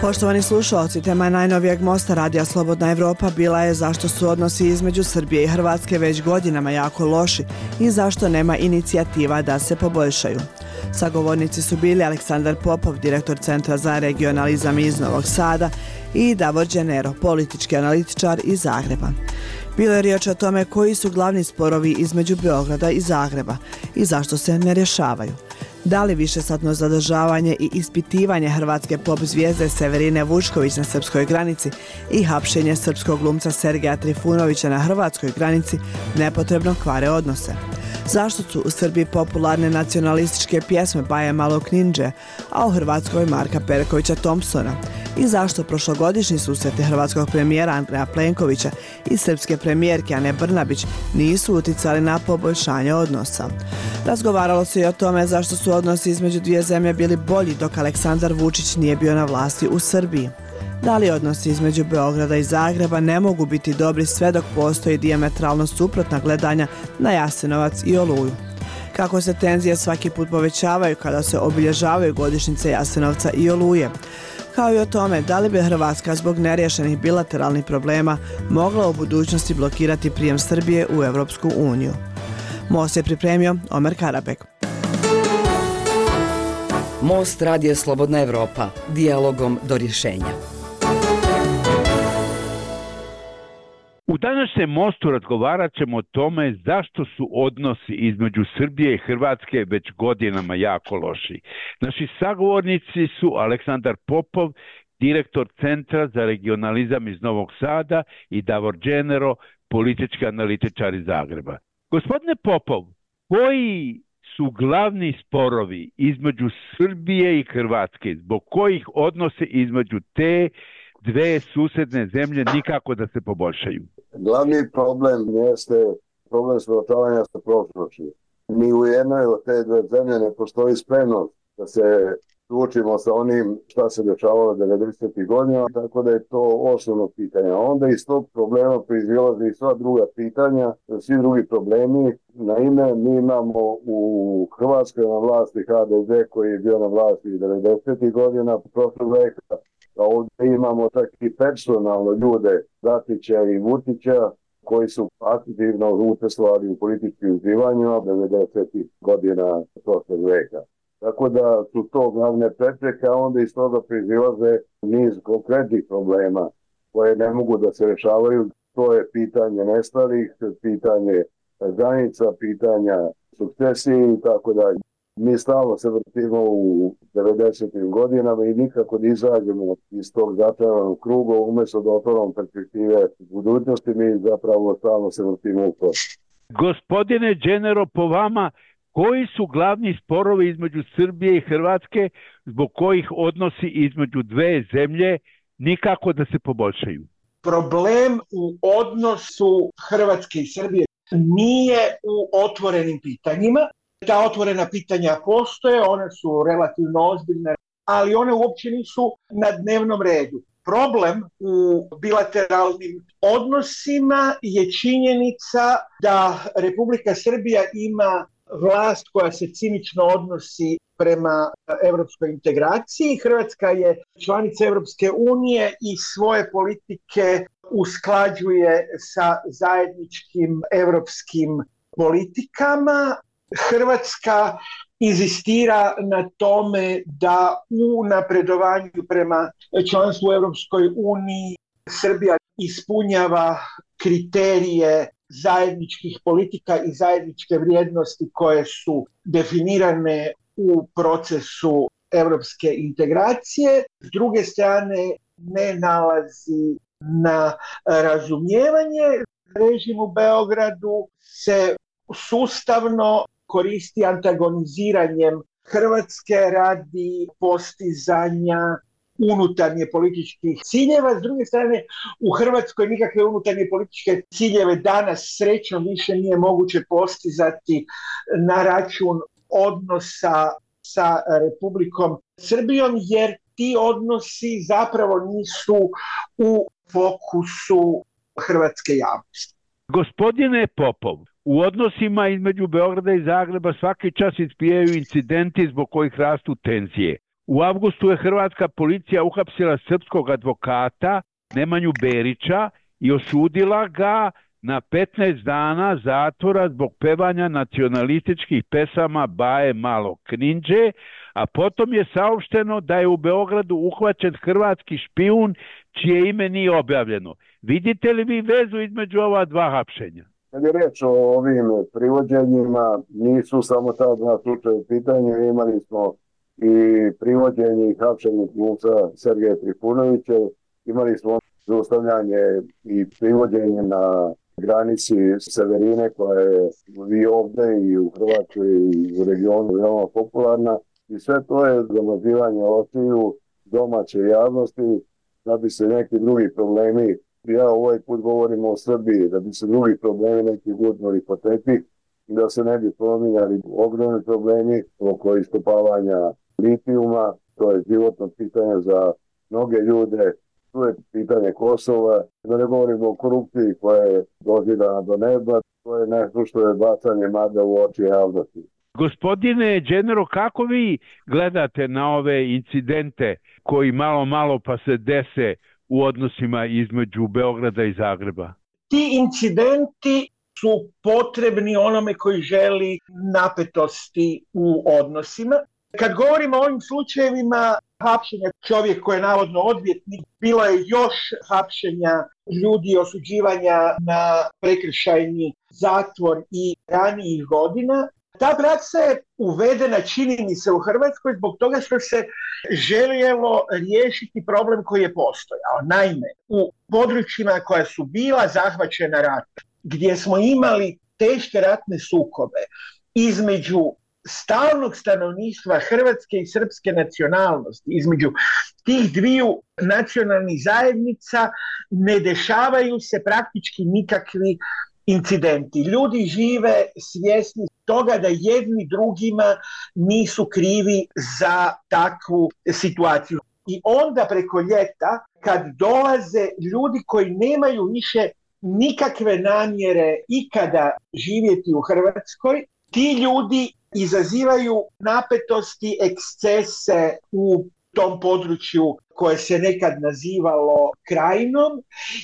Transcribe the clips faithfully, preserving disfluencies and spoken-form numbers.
Poštovani slušalci, tema najnovijeg mosta Radija Slobodna Evropa bila je zašto su odnosi između Srbije i Hrvatske već godinama jako loši i zašto nema inicijativa da se poboljšaju. Sagovornici su bili Aleksandar Popov, direktor Centra za regionalizam iz Novog Sada, i Davor Đenero, politički analitičar iz Zagreba. Bilo je riječ o tome koji su glavni sporovi između Beograda i Zagreba i zašto se ne rješavaju. Da li višesatno zadržavanje i ispitivanje hrvatske pop zvijezde Severine Vučković na srpskoj granici i hapšenje srpskog glumca Sergeja Trifunovića na hrvatskoj granici nepotrebno kvare odnose? Zašto su u Srbiji popularne nacionalističke pjesme Baje Malog Nindže, a u Hrvatskoj Marka Perkovića Thompsona? I zašto prošlogodišnji susreti hrvatskog premijera Andreja Plenkovića i srpske premijerke Ane Brnabić nisu uticali na poboljšanje odnosa? Razgovaralo se i o tome zašto su odnosi između dvije zemlje bili bolji dok Aleksandar Vučić nije bio na vlasti u Srbiji. Da li odnosi između Beograda i Zagreba ne mogu biti dobri sve dok postoji dijametralno suprotna gledanja na Jasenovac i Oluju? Kako se tenzije svaki put povećavaju kada se obilježavaju godišnjice Jasenovca i Oluje? Kao i o tome da li bi Hrvatska zbog neriješenih bilateralnih problema mogla u budućnosti blokirati prijem Srbije u Europsku uniju. Most je pripremio Omer Karabek. Most Radija Slobodna Evropa. Dijalogom do rješenja. U današnjem mostu razgovarat ćemo o tome zašto su odnosi između Srbije i Hrvatske već godinama jako loši. Naši sagovornici su Aleksandar Popov, direktor Centra za regionalizam iz Novog Sada, i Davor Đenero, politički analitičar iz Zagreba. Gospodine Popov, koji su glavni sporovi između Srbije i Hrvatske, zbog kojih odnose između te dve susjedne zemlje nikako da se poboljšaju? Glavni problem jeste problem suočavanja sa prošlošću. Ni u jednoj od te dve zemlje ne postoji spremnost da se suočimo sa onim šta se dešavalo devedesetih godina, tako da je to osnovno pitanje. Onda iz tog problema proizilaze i sva druga pitanja, svi drugi problemi. Naime, mi imamo u Hrvatskoj na vlasti ha de ze koji je bio na vlasti devedesetih godina prošlog veka. A ovdje imamo čak i personalno ljude Dačića i Vučića koji su aktivno učestvovali u političkim uzdivanjima devedesetih godina prošlog veka. Tako da su to glavne prepreke, a onda iz toga proizilaze niz konkretnih problema koje ne mogu da se rešavaju. To je pitanje nestalih, pitanje granica, pitanja sukcesije i tako dalje. Mi stalno se vrtimo u devedesetim godinama i nikako da izađemo iz tog začaranog kruga, umjesto da otvorimo perspektive budućnosti, mi zapravo stalno se vrtimo u to. Gospodine Đenero, po vama, koji su glavni sporovi između Srbije i Hrvatske zbog kojih odnosi između dve zemlje nikako da se poboljšaju? Problem u odnosu Hrvatske i Srbije nije u otvorenim pitanjima. Ta otvorena pitanja postoje, one su relativno ozbiljne, ali one uopće nisu na dnevnom redu. Problem u bilateralnim odnosima je činjenica da Republika Srbija ima vlast koja se cinično odnosi prema europskoj integraciji. Hrvatska je članica Europske unije i svoje politike usklađuje sa zajedničkim europskim politikama. Hrvatska inzistira na tome da u napredovanju prema članstvu u Europskoj uniji Srbija ispunjava kriterije zajedničkih politika i zajedničke vrijednosti koje su definirane u procesu europske integracije. S druge strane, ne nalazi na razumijevanje. Režim u Beogradu se sustavno koristi antagoniziranjem Hrvatske radi postizanja unutarnje političkih ciljeva. S druge strane, u Hrvatskoj nikakve unutarnje političke ciljeve danas srećom više nije moguće postizati na račun odnosa sa Republikom Srbijom, jer ti odnosi zapravo nisu u fokusu hrvatske javnosti. Gospodine Popov, u odnosima između Beograda i Zagreba svaki čas ispijaju incidenti zbog kojih rastu tenzije. U avgustu je hrvatska policija uhapsila srpskog advokata Nemanju Berića i osudila ga na petnaest dana zatvora zbog pevanja nacionalističkih pesama Baje Malog Knindže, a potom je saopšteno da je u Beogradu uhvaćen hrvatski špijun čije ime nije objavljeno. Vidite li vi vezu između ova dva hapšenja? Kad je reč o ovim privođenjima, nisu samo ta dva slučaja u pitanju, imali smo i privođenje i hapšenje glumca Sergeja Trifunovića, imali smo zaustavljanje i privođenje na granici Severine koja je i ovdje i u Hrvatskoj i u regionu veoma popularna i sve to je zamazivanje očiju domaće javnosti da bi se neki drugi problemi, ja ovaj put govorimo o Srbiji, da bi se drugi problemi neki gurnuli po tepih i da se ne bi spominjali ogromni problemi oko iskopavanja litijuma, to je životno pitanje za mnoge ljude. Tu je pitanje Kosova, da ne govorimo o korupciji koja je dozidana do neba, to je nešto što je bacanje magla u oči javnosti. Gospodine Đenero, kako vi gledate na ove incidente koji malo malo pa se dese u odnosima između Beograda i Zagreba? Ti incidenti su potrebni onome koji želi napetosti u odnosima. Kad govorimo o ovim slučajevima hapšenja čovjek koji je navodno odvjetnik, bilo je još hapšenja ljudi, osuđivanja na prekršajni zatvor i ranijih godina. Ta praksa je uvedena, čini mi se, u Hrvatskoj zbog toga što se željelo riješiti problem koji je postojao. Naime, u područjima koja su bila zahvaćena ratom, gdje smo imali teške ratne sukobe između stalnog stanovništva hrvatske i srpske nacionalnosti, između tih dviju nacionalnih zajednica ne dešavaju se praktički nikakvi incidenti. Ljudi žive svjesni toga da jedni drugima nisu krivi za takvu situaciju. I onda preko ljeta, kad dolaze ljudi koji nemaju više nikakve namjere ikada živjeti u Hrvatskoj, ti ljudi izazivaju napetosti, ekscese u tom području koje se nekad nazivalo Krajinom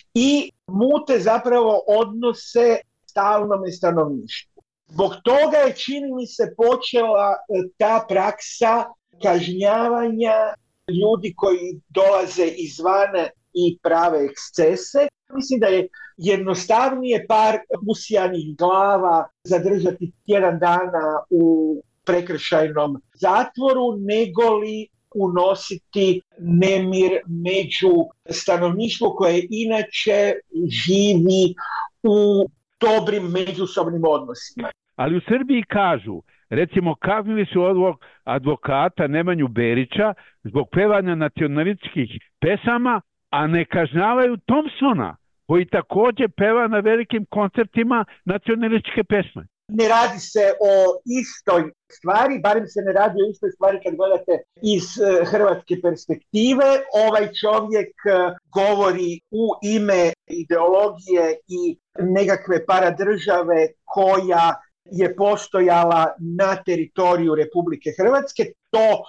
i mute zapravo odnose stalnome stanovništvu. Zbog toga je, čini mi se, počela ta praksa kažnjavanja ljudi koji dolaze izvana i prave ekscese. Mislim da je jednostavnije par usijanih glava zadržati tjedan dana u prekršajnom zatvoru, nego li unositi nemir među stanovništvo koje inače živi u dobrim međusobnim odnosima. Ali u Srbiji kažu, recimo, kaznili su ovog advokata Nemanju Berića zbog pevanja nacionalističkih pesama, a ne kažnjavaju Thompsona, koji također peva na velikim koncertima nacionalističke pesme. Ne radi se o istoj stvari, barem se ne radi o istoj stvari kad gledate iz uh, hrvatske perspektive. Ovaj čovjek uh, govori u ime ideologije i nekakve paradržave koja je postojala na teritoriju Republike Hrvatske. To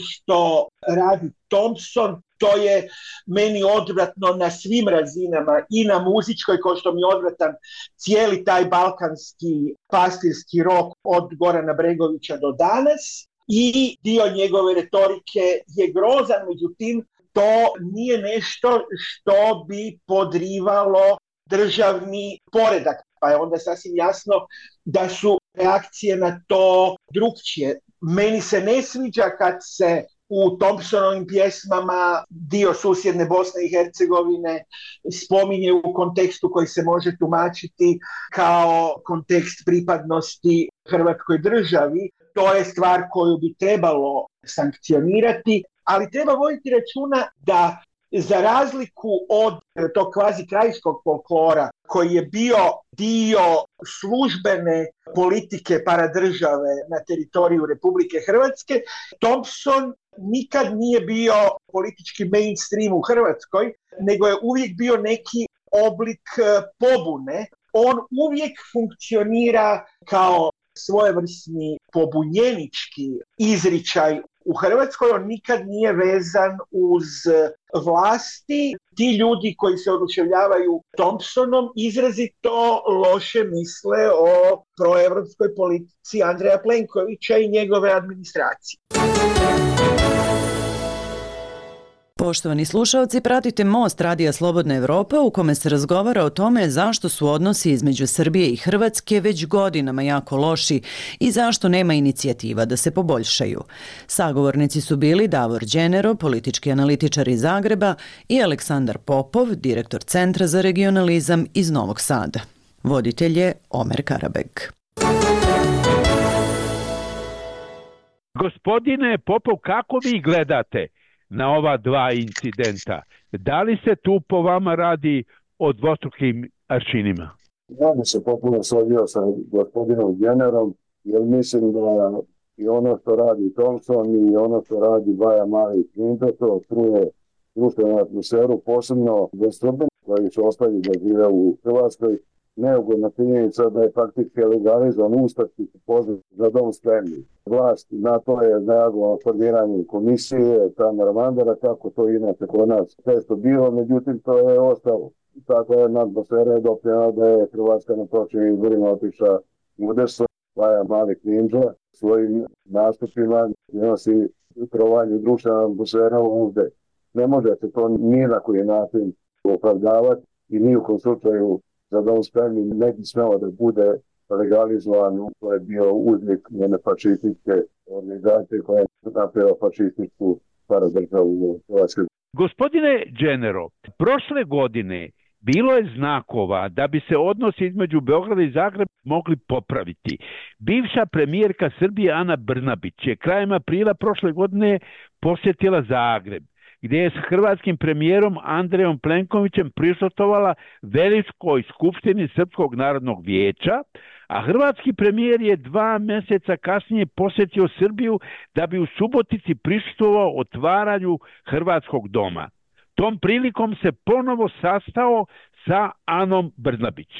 što radi Thompson, to je meni odvratno na svim razinama, i na muzičkoj, kao što mi je odvratan cijeli taj balkanski pastirski rok od Gorana Bregovića do danas, i dio njegove retorike je grozan, međutim to nije nešto što bi podrivalo državni poredak, pa je onda sasvim jasno da su reakcije na to drukčije. Meni se ne sviđa kad se u Thompsonovim pjesmama dio susjedne Bosne i Hercegovine spominje u kontekstu koji se može tumačiti kao kontekst pripadnosti Hrvatskoj državi. To je stvar koju bi trebalo sankcionirati, ali treba voditi računa da za razliku od tog kvazi krajiškog folklora koji je bio dio službene politike paradržave na teritoriju Republike Hrvatske, Thompson nikad nije bio politički mainstream u Hrvatskoj, nego je uvijek bio neki oblik pobune. On uvijek funkcionira kao svojevrsni pobunjenički izričaj u Hrvatskoj, on nikad nije vezan uz vlasti. Ti ljudi koji se oduševljavaju Thompsonom izrazito loše misle o proevropskoj politici Andreja Plenkovića i njegove administracije. Poštovani slušalci, pratite Most Radija Slobodna Evropa u kome se razgovara o tome zašto su odnosi između Srbije i Hrvatske već godinama jako loši i zašto nema inicijativa da se poboljšaju. Sagovornici su bili Davor Đenero, politički analitičar iz Zagreba, i Aleksandar Popov, direktor Centra za regionalizam iz Novog Sada. Voditelj je Omer Karabeg. Gospodine Popov, kako vi gledate na ova dva incidenta? Da li se tu po vama radi o dvostrukim aršinima? Ja bi se potpuno složio sa gospodinom Đenerom, jer mislim da i ono što radi Thompson i ono što radi Baja Mali Klinto, to truje društvenu atmosferu, posebno za Srbe koji su ostali da žive u Hrvatskoj. Neugodna činjenica da je faktički legalizovan ustaški poziv za dom spremni. Vlast na to je reagovala formiranjem komisije Tamara Mandara, kako to inače kod nas često bilo, međutim to je ostalo. Tako je atmosfera je doprinjela da je Hrvatska na prošlim izborima otišla udeso. Baja Mali Klinđa svojim nastupima nosi trovanju društvena atmosfera ovde. Ne možete to ni na koji način opravdavati i ni u kom slučaju za dom spremni ne bi smelo da bude legalizovan. To je bio uznik njene fašističke organizacije koja je napravila fašističku paradržavu u Hrvatskoj. Gospodine Đenero, prošle godine bilo je znakova da bi se odnosi između Beograda i Zagreba mogli popraviti. Bivša premijerka Srbije Ana Brnabić je krajem aprila prošle godine posjetila Zagreb, gdje je s hrvatskim premijerom Andrejom Plenkovićem prisustvovala Velikoj skupštini Srpskog narodnog vijeća, a hrvatski premijer je dva mjeseca kasnije posjetio Srbiju da bi u Subotici prisustvovao otvaranju Hrvatskog doma. Tom prilikom se ponovo sastao sa Anom Brnabić.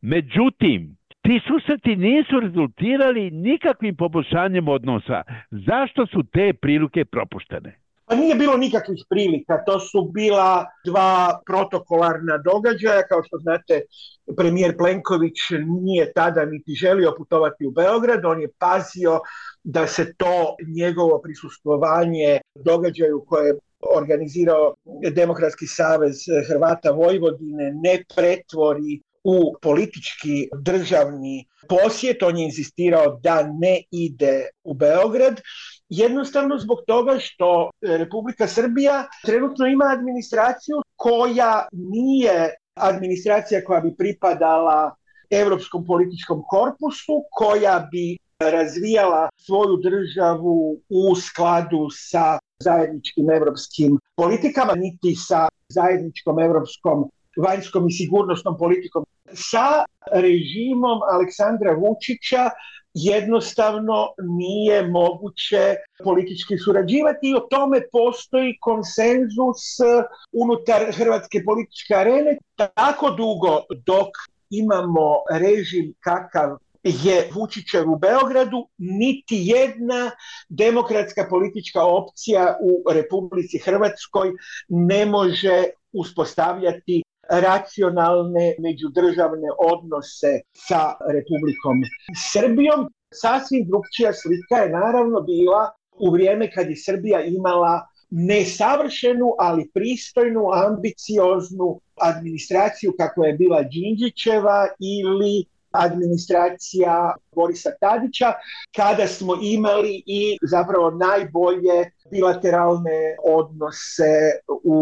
Međutim, ti susreti nisu rezultirali nikakvim poboljšanjem odnosa. Zašto su te prilike propuštene? Pa nije bilo nikakvih prilika, to su bila dva protokolarna događaja. Kao što znate, premijer Plenković nije tada niti želio putovati u Beograd, on je pazio da se to njegovo prisustvovanje događaju koje je organizirao Demokratski savez Hrvata Vojvodine ne pretvori u politički državni posjet. On je insistirao da ne ide u Beograd, jednostavno zbog toga što Republika Srbija trenutno ima administraciju koja nije administracija koja bi pripadala Europskom političkom korpusu, koja bi razvijala svoju državu u skladu sa zajedničkim evropskim politikama, niti sa zajedničkom evropskom vanjskom i sigurnosnom politikom. Sa režimom Aleksandra Vučića jednostavno nije moguće politički surađivati i o tome postoji konsenzus unutar hrvatske političke arene. Tako dugo dok imamo režim kakav je Vučićev u Beogradu, niti jedna demokratska politička opcija u Republici Hrvatskoj ne može uspostavljati racionalne međudržavne odnose sa Republikom Srbijom. Sasvim drugčija slika je naravno bila u vrijeme kad je Srbija imala nesavršenu, ali pristojnu, ambicioznu administraciju kakva je bila Đinđićeva ili administracija Borisa Tadića, kada smo imali i zapravo najbolje bilateralne odnose u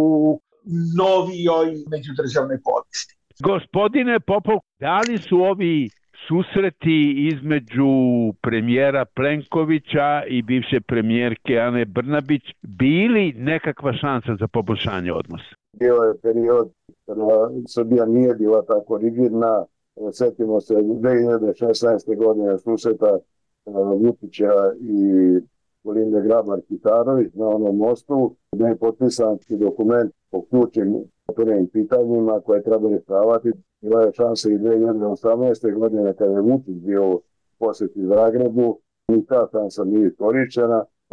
novijoj međudržavnoj povijesti. Gospodine Popov, da li su ovi susreti između premijera Plenkovića i bivše premijerke Ane Brnabić bili nekakva šansa za poboljšanje odnosa? Bio je period kada Srbija nije bila tako rigidna. Sjetimo se dvije hiljade šesnaeste. godine susreta Vučića i Kolinde Grabar-Kitarović na onom mostu, gdje je potpisan dokument o ključnim otvorenim pitanjima koje treba rješavati. Bila je šansa i dvije hiljade osamnaeste. godine kada je Vučić bio u posjeti Zagrebu i ta šansa nije iskorištena.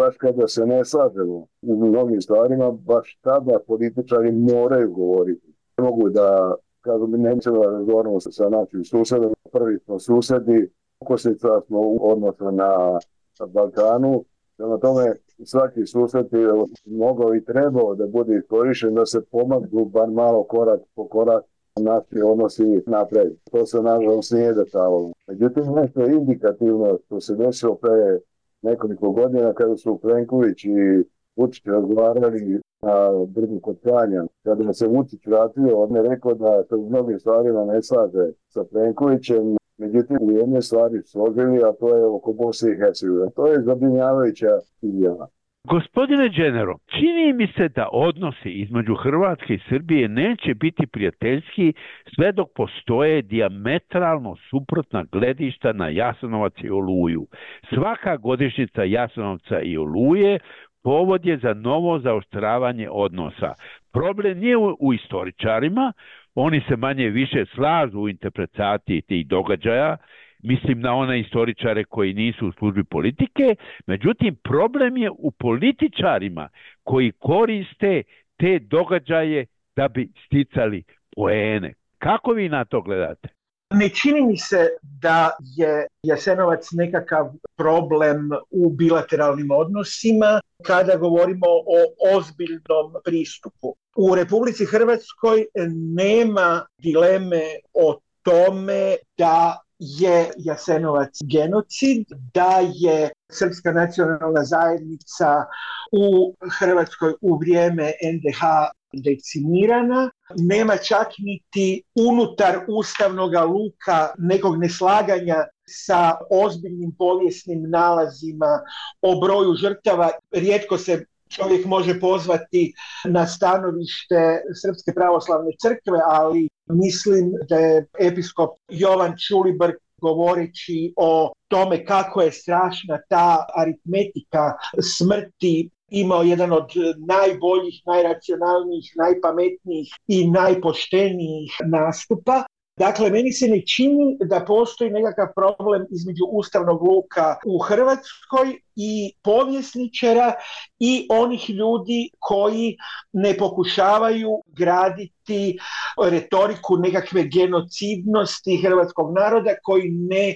baš kada se ne slažemo u mnogim stvarima, baš tada političari moraju govoriti. Ne mogu da, kako bi nećemo da razgovaramo sa našim susedom, prvi smo susedi, okosnica smo u odnosu na Balkanu, prema tome svaki sused je mogao i trebao da bude iskorišten da se pomagnu bar malo korak po korak naši odnosi napred. To se nažalost nije dešavalo. Međutim, nešto indikativno što se desilo pre nekoliko godina kada su Plenković i Vučić razgovarali na brdu kod Kranja. Kada se Vučić vratio, on je rekao da se u mnogim stvarima ne slaže sa Plenkovićem, međutim u jedne stvari složili, a to je oko Bosne i Hercegovine. To je zabrinjavajuća izjava. Gospodine Dženero, čini mi se da odnosi između Hrvatske i Srbije neće biti prijateljski sve dok postoje dijametralno suprotna gledišta na Jasenovac i Oluju. Svaka godišnjica Jasenovca i Oluje povod je za novo zaoštravanje odnosa. Problem nije u, u istoričarima, oni se manje više slažu u interpretaciji tih događaja, mislim na one istoričare koji nisu u službi politike, međutim problem je u političarima koji koriste te događaje da bi sticali poene. Kako vi na to gledate? Ne čini mi se da je Jasenovac nekakav problem u bilateralnim odnosima kada govorimo o ozbiljnom pristupu. U Republici Hrvatskoj nema dileme o tome da je Jasenovac genocid, da je Srpska nacionalna zajednica u Hrvatskoj u vrijeme en de ha decimirana. Nema čak niti unutar ustavnog luka nekog neslaganja sa ozbiljnim povijesnim nalazima o broju žrtava. Rijetko se čovjek može pozvati na stanovište Srpske pravoslavne crkve, ali mislim da je episkop Jovan Čulibrk govoreći o tome kako je strašna ta aritmetika smrti imao jedan od najboljih, najracionalnijih, najpametnijih i najpoštenijih nastupa. Dakle, meni se ne čini da postoji nekakav problem između ustavnog luka u Hrvatskoj i povjesničara i onih ljudi koji ne pokušavaju graditi retoriku nekakve genocidnosti hrvatskog naroda, koji ne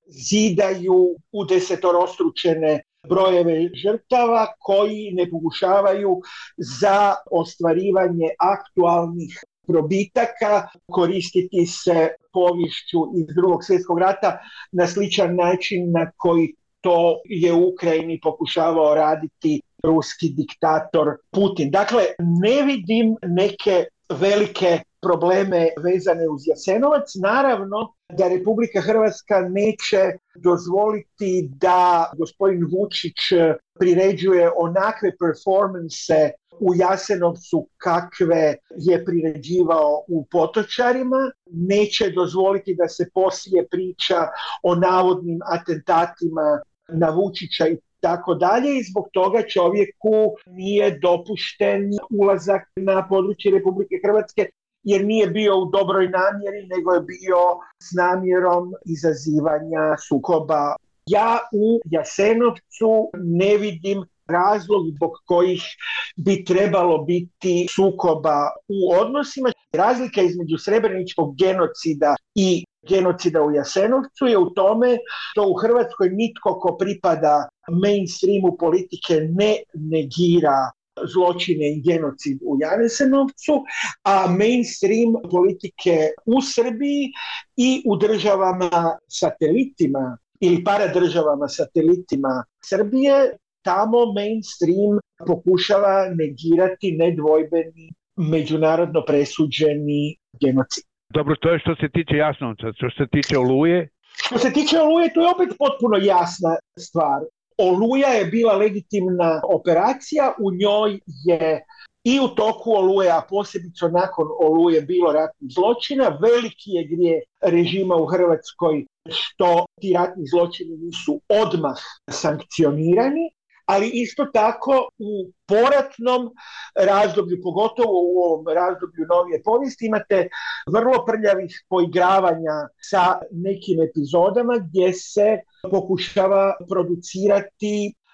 zidaju u desetorostručene brojeve žrtava, koji ne pokušavaju za ostvarivanje aktualnih probitaka koristiti se poviješću iz Drugog svjetskog rata na sličan način na koji to je u Ukrajini pokušavao raditi ruski diktator Putin. Dakle, ne vidim neke velike probleme vezane uz Jasenovac. Naravno da Republika Hrvatska neće dozvoliti da gospodin Vučić priređuje onakve performanse u Jasenovcu kakve je priređivao u Potočarima, neće dozvoliti da se poslije priča o navodnim atentatima na Vučića i tako dalje, i zbog toga čovjeku nije dopušten ulazak na područje Republike Hrvatske, jer nije bio u dobroj namjeri, nego je bio s namjerom izazivanja sukoba. Ja u Jasenovcu ne vidim razlog zbog kojih bi trebalo biti sukoba u odnosima. Razlika između srebreničkog genocida i genocida u Jasenovcu je u tome što u Hrvatskoj nitko ko pripada mainstreamu politike ne negira zločine i genocid u Jasenovcu, a mainstream politike u Srbiji i u državama satelitima ili paradržavama satelitima Srbije, tamo mainstream pokušava negirati nedvojbeni međunarodno presuđeni genocid. Dobro, to je što se tiče Jasenovca. Što se tiče Oluje? Što se tiče Oluje, to je opet potpuno jasna stvar. Oluja je bila legitimna operacija, u njoj je i u toku Oluje, a posebice nakon Oluje bilo ratnih zločina. Veliki je grijeh režima u Hrvatskoj što ti ratni zločini nisu odmah sankcionirani, ali isto tako u poratnom razdoblju, pogotovo u ovom razdoblju novije povijesti, imate vrlo prljavih poigravanja sa nekim epizodama gdje se pokušava producirati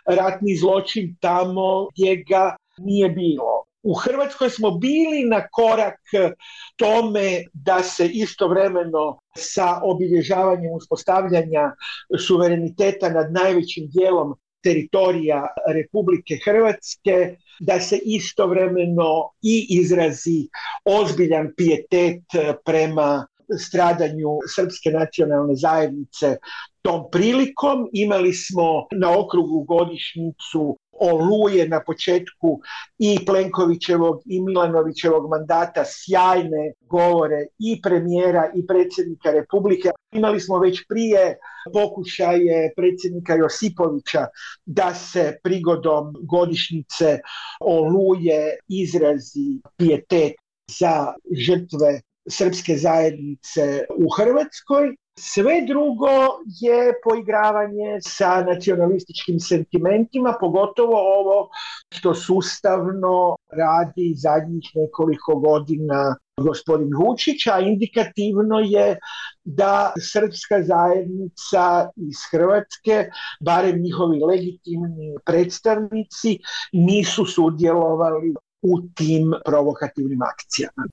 ratni zločin tamo gdje ga nije bilo. U Hrvatskoj smo bili na korak tome da se istovremeno sa obilježavanjem uspostavljanja suvereniteta nad najvećim dijelom teritorija Republike Hrvatske, da se istovremeno i izrazi ozbiljan pijetet prema stradanju srpske nacionalne zajednice. Tom prilikom imali smo na okrugu godišnjicu Oluje na početku i Plenkovićevog i Milanovićevog mandata, sjajne govore i premijera i predsjednika Republike. Imali smo već prije pokušaje predsjednika Josipovića da se prigodom godišnjice Oluje izrazi pijetet za žrtve srpske zajednice u Hrvatskoj. Sve drugo je poigravanje sa nacionalističkim sentimentima, pogotovo ovo što sustavno radi zadnjih nekoliko godina gospodin Vučić, a indikativno je da srpska zajednica iz Hrvatske, barem njihovi legitimni predstavnici, nisu sudjelovali u tim provokativnim akcijama.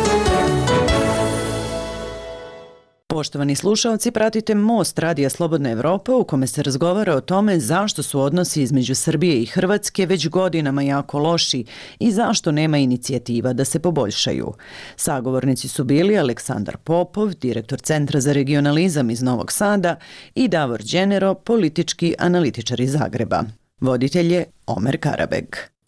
Poštovani slušalci, pratite Most Radija Slobodna Evropa u kome se razgovara o tome zašto su odnosi između Srbije i Hrvatske već godinama jako loši i zašto nema inicijativa da se poboljšaju. Sagovornici su bili Aleksandar Popov, direktor Centra za regionalizam iz Novog Sada, i Davor Đenero, politički analitičar iz Zagreba. Voditelj je Omer Karabeg.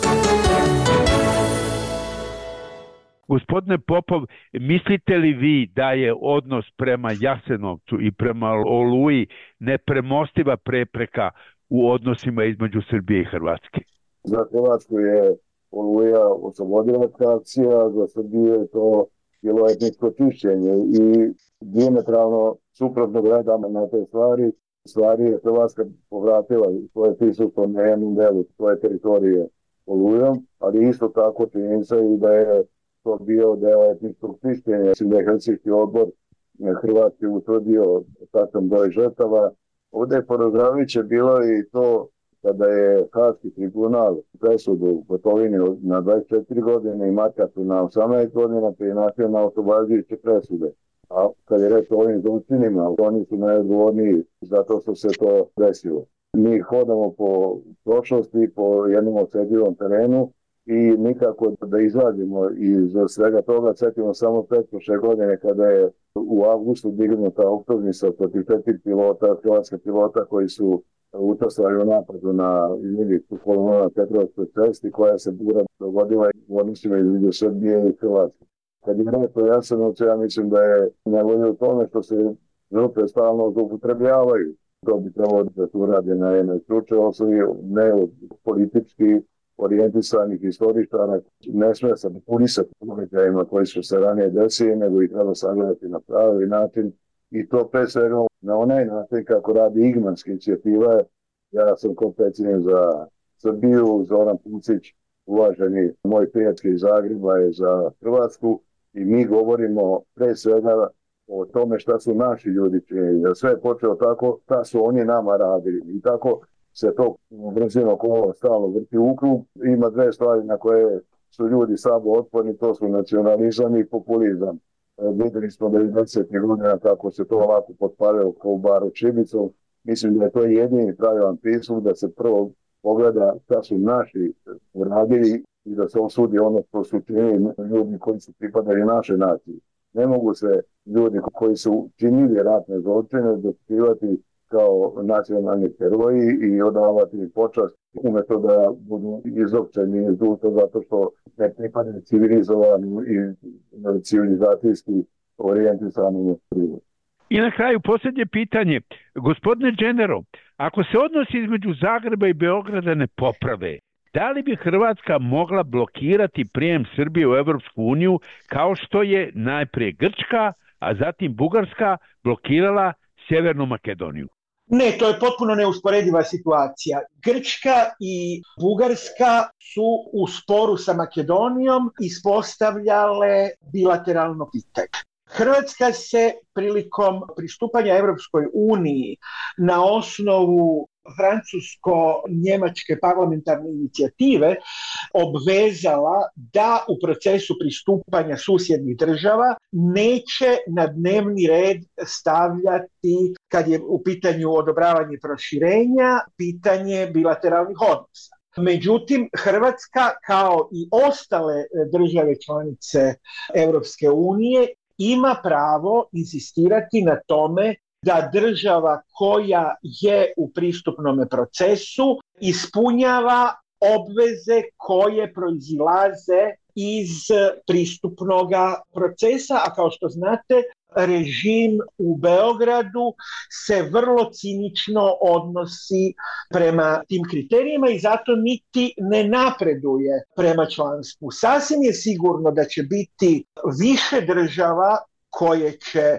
Gospodine Popov, mislite li vi da je odnos prema Jasenovcu i prema Oluji nepremostiva prepreka u odnosima između Srbije i Hrvatske? Za Hrvatsku je Oluja oslobodilačka akcija, za Srbiju je to bilo etničko čišćenje i dijametralno suprotno gledamo na te stvari. Stvari je Hrvatska povratila svoje prisustvo na jednom delu svoje teritorije Olujom, ali isto tako činjenica i da je to bio deo etničkog čišćenja. Mislim da je Helsinški odbor Hrvatske utvrdio tačan broj žrtava. Ovdje je porazdraviće bilo i to kada je Haški tribunal presudu u Gotovini na dvadeset četiri godine i Markaču na osamnaest godina prinašio na oslobađajuće presude. A kad je reč o ovim zločinima, oni su najodgovorniji zato što se to desilo. Mi hodamo po prošlosti, po jednom osjetljivom terenu i nikako da izvadimo iz svega toga. Sjetimo samo pretprošle godine kada je u avgustu dignuta optužnica protiv četiri pilota, hrvatska pilota koji su učestvovali u napadu na Ilicu kolonu na Petrovskoj cesti koja se bura dogodila u odnosima između Srbije i Hrvatske. Kad je reč o Jasenovcu, ja mislim da je najbolje u tome što se žrtve stalno zloupotrebljavaju. To bi trebalo da se uradi na jednoj stručnoj osnovi, ne od politički orijentisanih istoričara. Ne smije se punisati događajima koji su se ranije desili, nego i treba sagledati na pravi način i to pre svega na onaj način kako radi Igmanska inicijativa. Ja sam kompetentan za Srbiju, Zoran Pucić, uvaženi moj prijatelj iz Zagreba je za Hrvatsku i mi govorimo pre svega o tome šta su naši ljudi činili. Da sve je počelo tako, šta su oni nama radili i tako se to brzino kolo stalno vrti u krug. Ima dve stvari na koje su ljudi samo otporni, to su nacionalizam i populizam. Vidjeli smo devedesetih godina kako se to ovako potpalilo kao u baru Čibicom. Mislim da je to jedini pravilan pristup da se prvo pogleda šta su naši uradili i da se osudi ono što su činili ljudi koji su pripadali naše nacije. Ne mogu se ljudi koji su činili ratne zločine dočekivati kao nacionalni heroji i odavati počast umjesto da budu izopćeni iz društva zato što ne pripadaju civilizovanim i civilizacijski orijentisanim prirodom. I na kraju posljednje pitanje. Gospodine Đenero, ako se odnosi između Zagreba i Beograda ne poprave, da li bi Hrvatska mogla blokirati prijem Srbije u Evropsku uniju kao što je najprije Grčka, a zatim Bugarska blokirala Sjevernu Makedoniju? Ne, to je potpuno neusporediva situacija. Grčka i Bugarska su u sporu sa Makedonijom ispostavljale bilateralno pitanje. Hrvatska se prilikom pristupanja Evropskoj uniji na osnovu francusko-njemačke parlamentarne inicijative obvezala da u procesu pristupanja susjednih država neće na dnevni red stavljati, kad je u pitanju odobravanje proširenja, pitanje bilateralnih odnosa. Međutim, Hrvatska kao i ostale države članice Europske unije ima pravo insistirati na tome da država koja je u pristupnom procesu ispunjava obveze koje proizilaze iz pristupnog procesa, a kao što znate, režim u Beogradu se vrlo cinično odnosi prema tim kriterijima i zato niti ne napreduje prema članstvu. Sasvim je sigurno da će biti više država koje će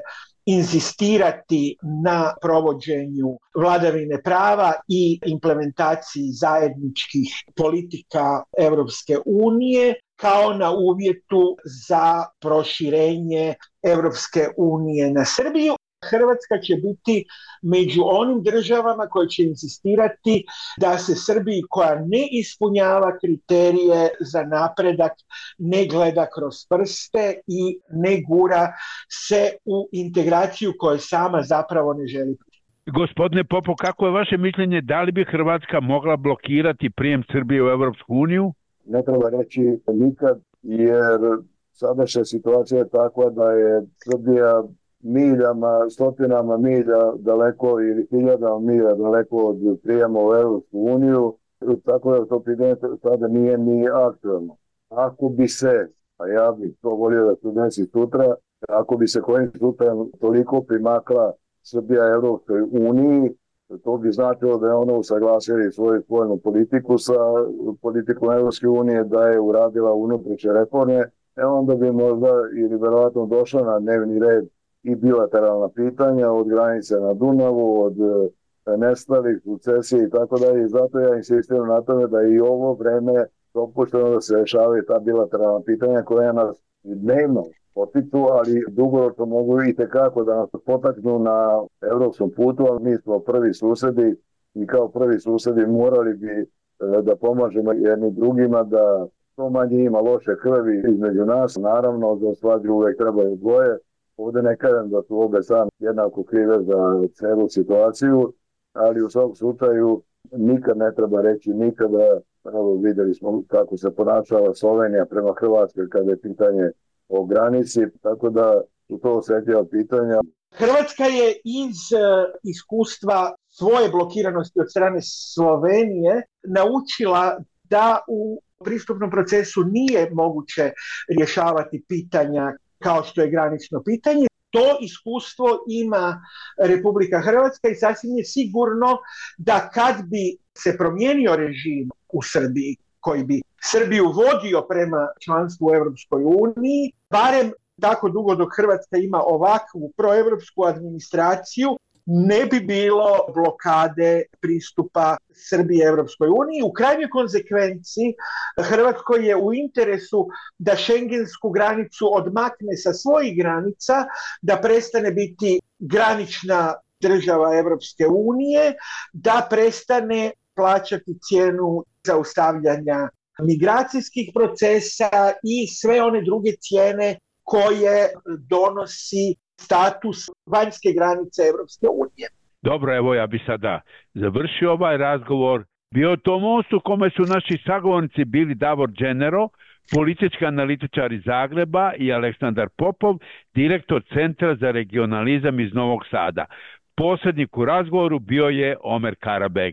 inzistirati na provođenju vladavine prava i implementaciji zajedničkih politika Europske unije kao na uvjetu za proširenje Europske unije na Srbiju. Hrvatska će biti među onim državama koje će insistirati da se Srbiji koja ne ispunjava kriterije za napredak ne gleda kroz prste i ne gura se u integraciju koju sama zapravo ne želi. Gospodine Popov, kako je vaše mišljenje, da li bi Hrvatska mogla blokirati prijem Srbije u Europsku uniju? Ne treba reći nikad, jer sadašnja situacija je takva da je Srbija miljama, stotinama milja daleko ili hiljadama milja daleko od prijema u Europsku uniju, tako da to pitanje sada nije ni aktualno. Ako bi se, a ja bih to volio da se desi sutra, ako bi se kojim slučajem toliko primakla Srbija Europskoj uniji, to bi značilo da je ono usaglasili svoju spoljnu politiku sa politikom Europske unije, da je uradila unutrašnje reforme, e onda bi možda ili verovatno došla na dnevni red i bilateralna pitanja od granice na Dunavu, od nestalih, sukcesije i tako dalje. I zato ja insistiram na tome da i ovo vreme dopušteno da se rešavaju ta bilateralna pitanja koja nas dnevno potiču, ali dugoročno mogu i tekako da nas potaknu na evropskom putu, ali mi smo prvi susedi i kao prvi susedi morali bi da pomažemo jednim drugima, da to manje ima loše krvi između nas. Naravno, za svađu uvek trebaju dvoje. Ovdje ne kažem da su obe sam jednako krive za celu situaciju, ali u svakom slučaju nikad ne treba reći nikada. Evo, vidjeli smo kako se ponašala Slovenija prema Hrvatskoj kada je pitanje o granici, tako da su to osjetljiva pitanja. Hrvatska je iz uh, iskustva svoje blokiranosti od strane Slovenije naučila da u pristupnom procesu nije moguće rješavati pitanja kao što je granično pitanje. To iskustvo ima Republika Hrvatska i sasvim je sigurno da kad bi se promijenio režim u Srbiji koji bi Srbiju vodio prema članstvu u Europskoj uniji, barem tako dugo dok Hrvatska ima ovakvu proevropsku administraciju, ne bi bilo blokade pristupa Srbije Europskoj uniji. U krajnjoj konzekvenci Hrvatskoj je u interesu da šengensku granicu odmakne sa svojih granica, da prestane biti granična država Europske unije, da prestane plaćati cijenu zaustavljanja migracijskih procesa i sve one druge cijene koje donosi status vanjske granice Europske unije. Dobro, evo ja bi sada završio ovaj razgovor. Bio to most u kome su naši sagovornici bili Davor Dženero, politički analitičar iz Zagreba, i Aleksandar Popov, direktor Centra za regionalizam iz Novog Sada. Posrednik u razgovoru bio je Omer Karabeg.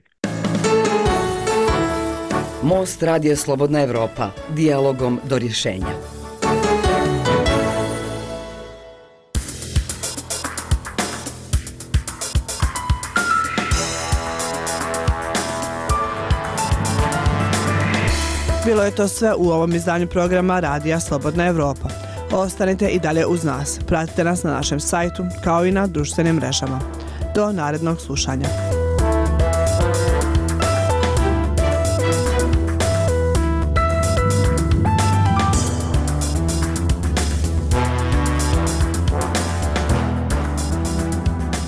Most Radija Slobodna Evropa. Dijalogom do rješenja. Bilo je to sve u ovom izdanju programa Radija Slobodna Evropa. Ostanite i dalje uz nas. Pratite nas na našem sajtu kao i na društvenim mrežama. Do narednog slušanja.